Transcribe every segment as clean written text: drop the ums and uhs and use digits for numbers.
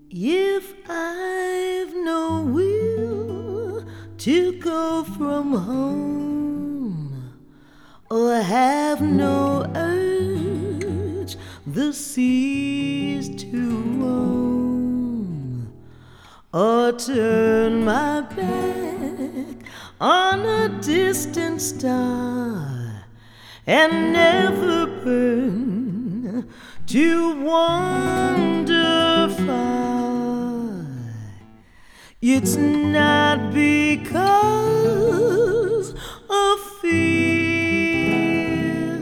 If I've no will to go from home, or have no urge the seas to roam, or turn my back on a distant star and never burn to wander far, it's not because of fear,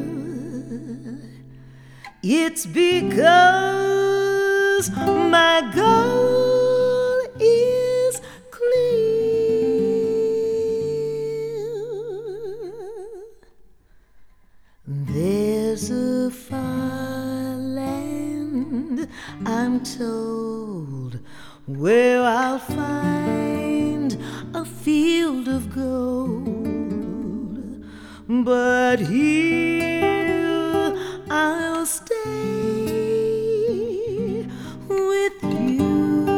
it's because my goal is clear. There's a far land, I'm told, where I'll find a field of gold, but here I'll stay with you.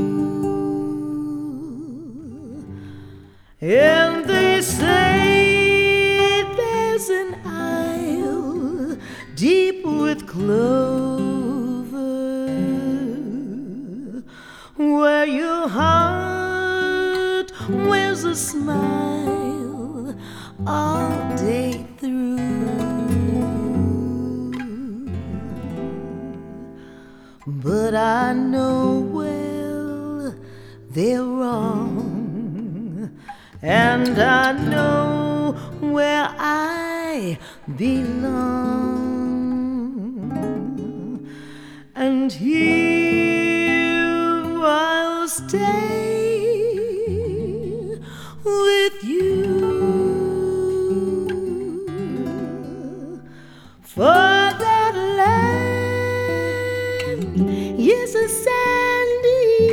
And they say there's an isle deep with clover, where your heart wears a smile all day through. But I know well they're wrong, and I know where I belong, and here I'll stay with you. For that land is a sandy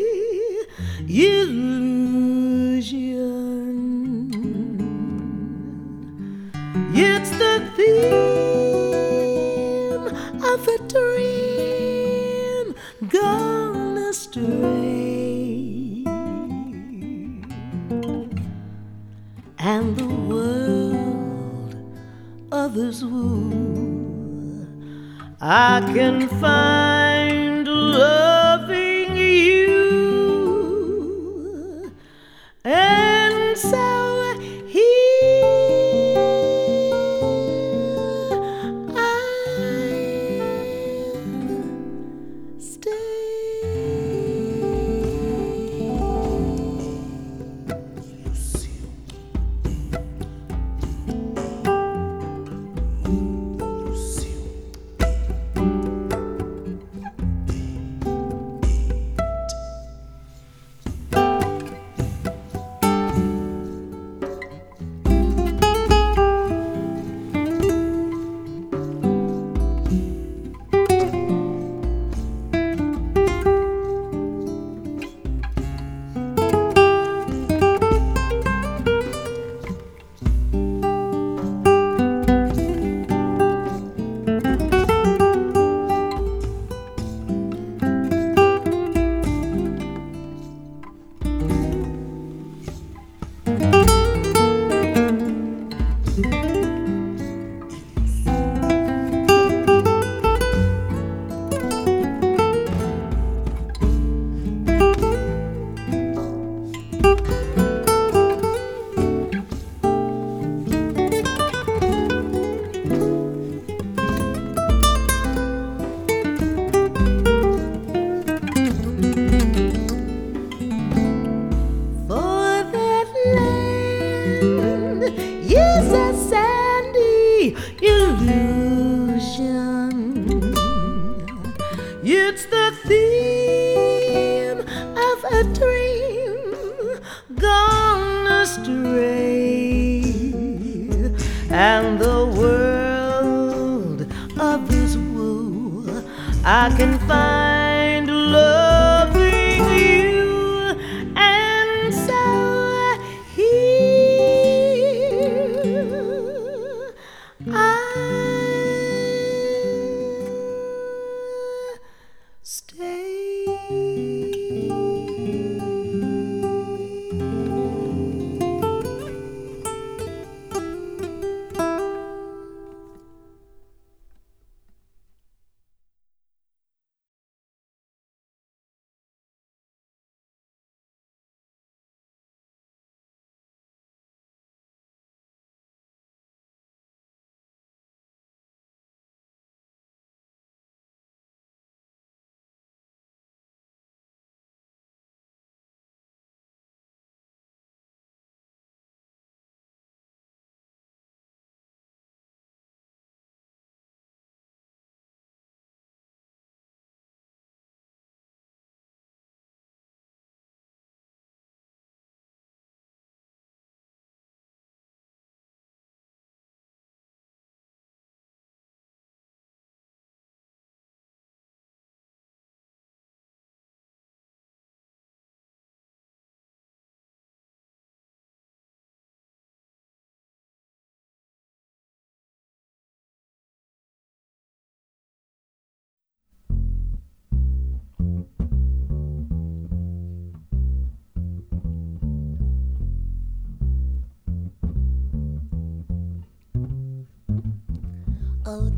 illusion. It's the theme of a dream gone astray, and the world others woo, I can find loving you. And so here I'll stay.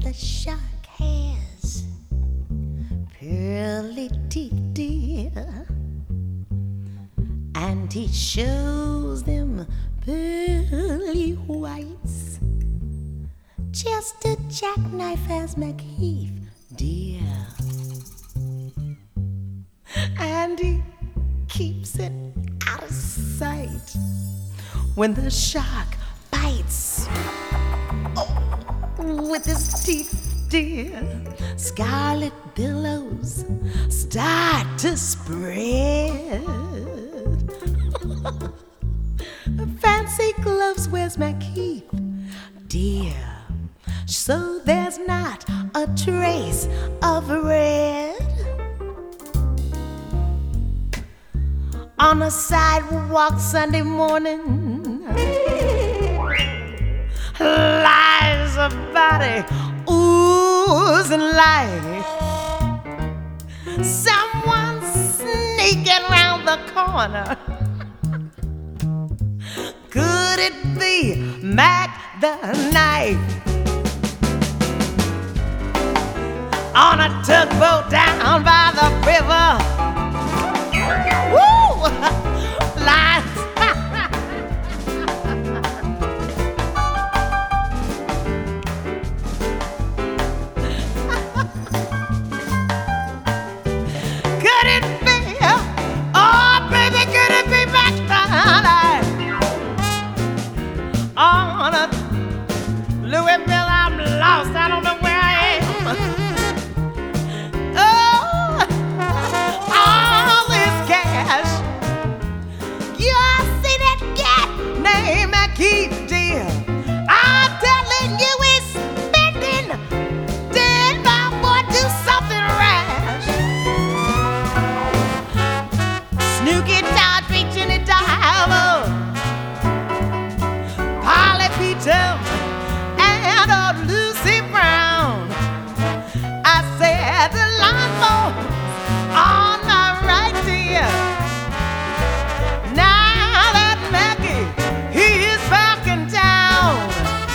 the shark has pearly teeth, dear, and he shows them pearly whites just to jackknife as McHeath, dear, and he keeps it out of sight when the shark bites. Oh, with his teeth, dear, scarlet billows start to spread. Fancy gloves wears McHeath, dear, so there's not a trace of red. On a sidewalk Sunday morning lies a body oozing life. Someone sneaking round the corner. Could it be Mac the Knife? On a tugboat down by the river. Woo! Lies. Could it be? Oh, baby, could it be Mac the Knife? On a Louisville, I'm lost. I don't know where I am. Oh, all this cash. You see that cat named McHeath, dear? I'm telling you, he's spending. Did my boy do something rash? Snooky Todd reaching it dive. Polly Peter and old Lucy Brown. I said the lawnmower on my right, dear. Now that Mackie, he is back in town.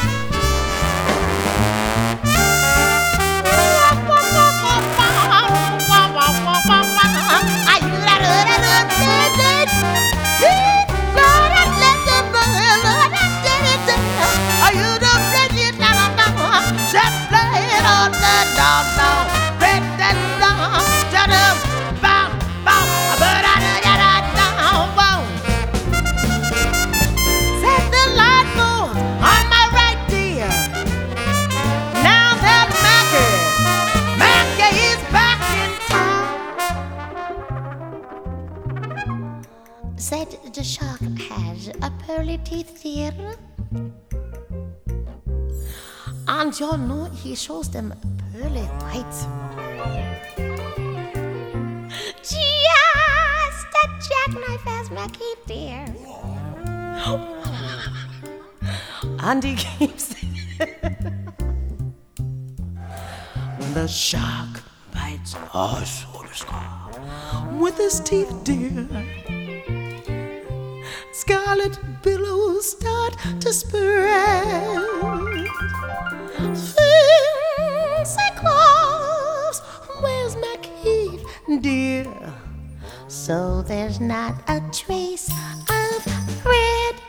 Are you the president? Just play it on the dog. Break that down. Shut up. Bow, bow. But I don't. Set the light bulb on my right, dear. Now that Mackie is back in town. Said the shark has a pearly teeth, dear. And you know he shows them pearly whites. Just a jackknife as McHeath, dear. And he keeps when the shark bites us with his teeth, dear, scarlet billows start to spread. Fancy gloves wears McHeath, dear, so there's not a trace of red.